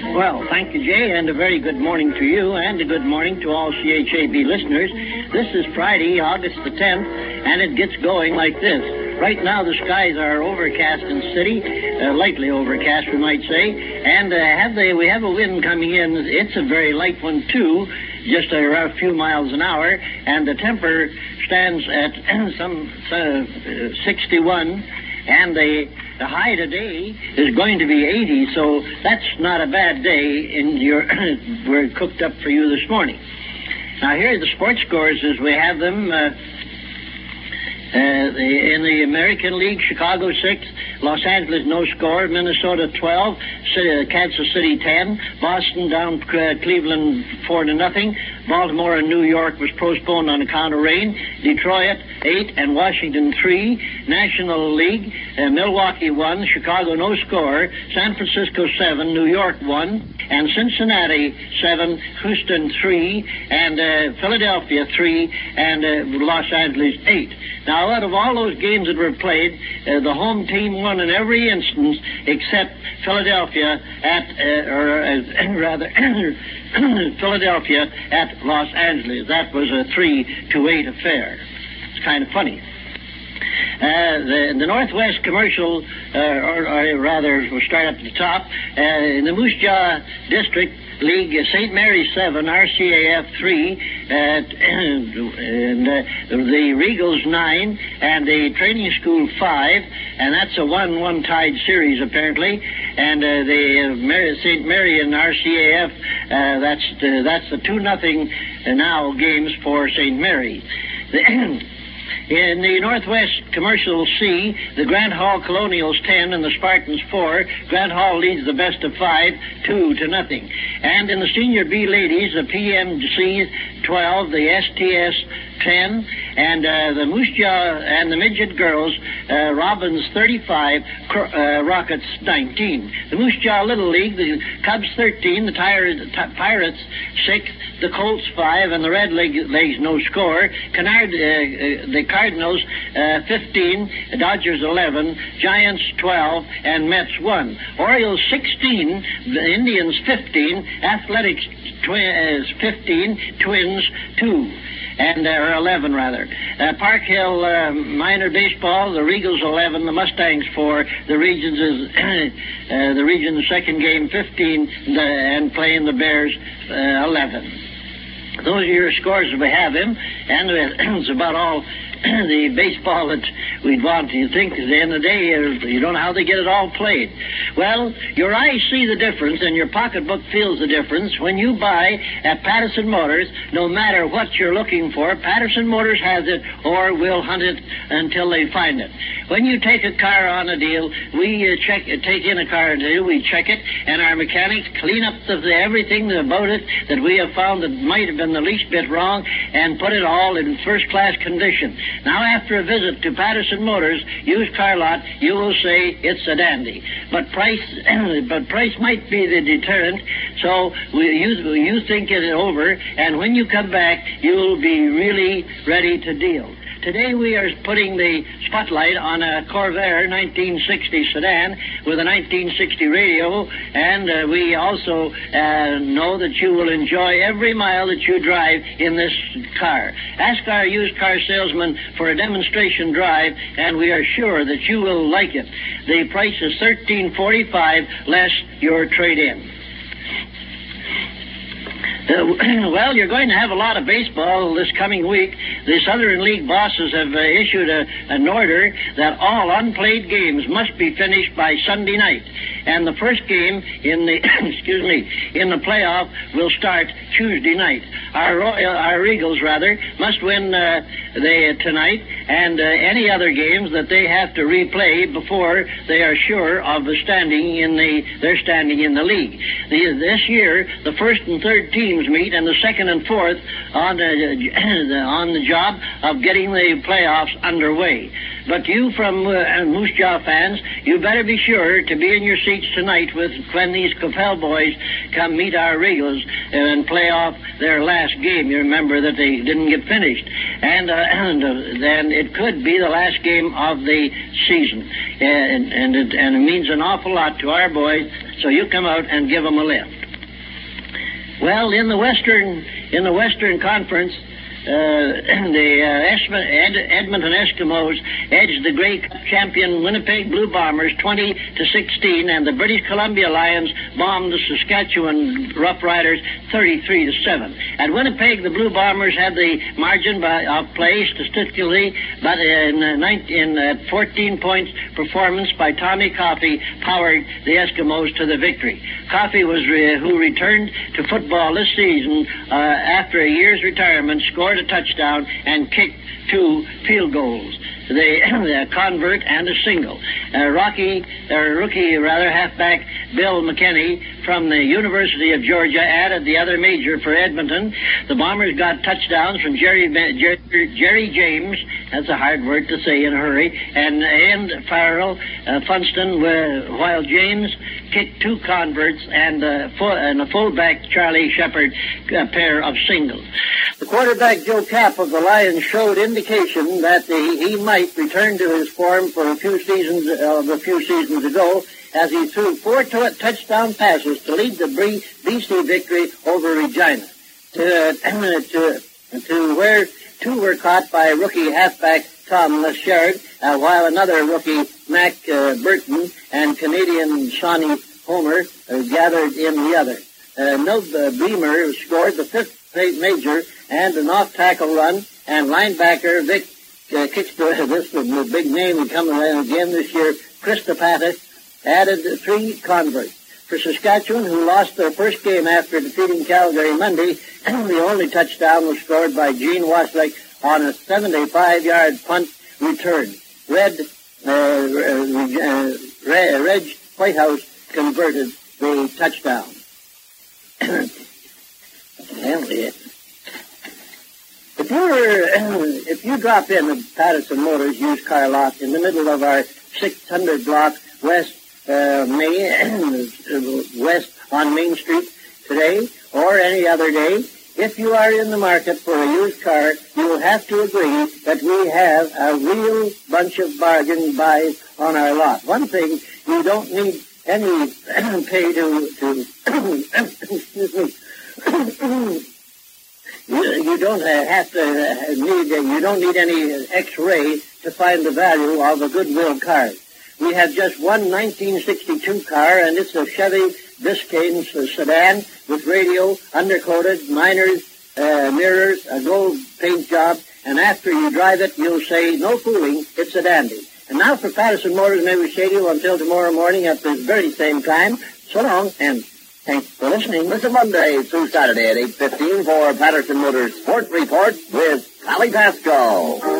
Well, thank you, Jay, and a very good morning to you, and a good morning to all CHAB listeners. This is Friday, August the 10th, and it gets going like this. Right now, the skies are overcast in the city, lightly overcast, we might say, and we have a wind coming in. It's a very light one, too, just around a few miles an hour, and the temperature stands at some 61, and the high today is going to be 80, so that's not a bad day. We're cooked up for you this morning. Now, here are the sports scores as we have them. In the American League, Chicago 6, Los Angeles no score, Minnesota 12, Kansas City 10, Boston down Cleveland 4-0, Baltimore and New York was postponed on account of rain, Detroit 8 and Washington 3, National League, Milwaukee 1, Chicago no score, San Francisco 7, New York 1, and Cincinnati 7, Houston 3, and Philadelphia 3, and Los Angeles 8. Now, out of all those games that were played, the home team won in every instance except Philadelphia Philadelphia at Los Angeles. That was a 3-8 affair. It's kind of funny. The Northwest Commercial, we'll start up at the top. In the Moose Jaw District League, St. Mary's 7, RCAF 3, and the Regals 9, and the Training School 5, and that's a 1-1 tied series apparently. And the St. Mary and RCAF, that's the 2-0 now games for St. Mary. In the Northwest Commercial C, the Grant Hall Colonials 10 and the Spartans 4. Grant Hall leads the best of 5, 2-0. And in the Senior B Ladies, the PMC 12, the STS 10, and the Moose Jaw and the Midget Girls, Robins 35, Rockets 19. The Moose Jaw Little League, the Cubs 13, the Pirates 6, the Colts 5, and the Red Legs no score. The Cardinals 15, the Dodgers 11, Giants 12, and Mets 1. Orioles 16, the Indians 15, Athletics 15, Twins 2. And 11 rather. Park Hill Minor Baseball, the Regals 11, the Mustangs 4, the Regions is the Regions second game 15, and playing the Bears 11. Those are your scores as we have them, and it's about all the baseball that we'd want. You think at the end of the day, you don't know how they get it all played. Well, your eyes see the difference, and your pocketbook feels the difference when you buy at Patterson Motors. No matter what you're looking for, Patterson Motors has it, or will hunt it until they find it. When you take a car on a deal, we take in a car on a deal, we check it, and our mechanics clean up everything about it that we have found that might have been the least bit wrong, and put it all in first-class condition. Now, after a visit to Patterson Motors used car lot, you will say it's a dandy. But price might be the deterrent. So you think it over, and when you come back, you'll be really ready to deal. Today we are putting the spotlight on a Corvair 1960 sedan with a 1960 radio, and we also know that you will enjoy every mile that you drive in this car. Ask our used car salesman for a demonstration drive, and we are sure that you will like it. The price is $13.45 less your trade-in. Well, you're going to have a lot of baseball this coming week. The Southern League bosses have issued an order that all unplayed games must be finished by Sunday night. And the first game in the in the playoff will start Tuesday night. Our Eagles must win tonight, and any other games that they have to replay before they are sure of their standing in the league. This year, the first and third teams meet, and the second and fourth on the job of getting the playoffs underway. But you from Moose Jaw fans, you better be sure to be in your seats tonight when these Capel boys come meet our Regals and play off their last game. You remember that they didn't get finished. And then it could be the last game of the season. And it means an awful lot to our boys, so you come out and give them a lift. Well, in the Western Conference, the Edmonton Eskimos edged the Grey Cup champion Winnipeg Blue Bombers 20-16, and the British Columbia Lions bombed the Saskatchewan Rough Riders 33-7. At Winnipeg, the Blue Bombers had the margin of play statistically, but in 14 points performance by Tommy Coffey powered the Eskimos to the victory. Coffey who returned to football this season after a year's retirement, scored a touchdown and kicked 2 field goals. The convert and a single. Rookie halfback Bill McKinney from the University of Georgia added the other major for Edmonton. The Bombers got touchdowns from Jerry James, that's a hard word to say in a hurry, and Farrell Funston, while James kicked 2 converts and a fullback, Charlie Shepard, a pair of singles. The quarterback, Joe Kapp of the Lions, showed indication that he might return to his form for a few seasons ago, as he threw 4 touchdown passes to lead the BC victory over Regina, to where 2 were caught by rookie halfback Tom Lashard, while another rookie, Mac Burton, and Canadian Shawnee Homer gathered in the other. Beamer scored the 5th major and an off-tackle run, and linebacker Vic this is the big name coming around again this year, Christopatis, added 3 converts. For Saskatchewan, who lost their first game after defeating Calgary Monday, the only touchdown was scored by Gene Wasilek on a 75-yard punt return. Reg Whitehouse converted the touchdown. If you drop in the Patterson Motors used car lot in the middle of our 600 block west on Main Street today or any other day, if you are in the market for a used car, you will have to agree that we have a real bunch of bargain buys on our lot. One thing, you don't need any pay to excuse me. You don't need any X-ray to find the value of a Goodwill car. We have just one 1962 car, and it's a Chevy Biscayne sedan with radio, undercoated, miners, mirrors, a gold paint job, and after you drive it, you'll say, no fooling, it's a dandy. And now for Patterson Motors, may we say to you until tomorrow morning at this very same time, so long, and thanks for listening. Listen Monday through Saturday at 8:15 for Patterson Motors Sport Report with Sally Pasco.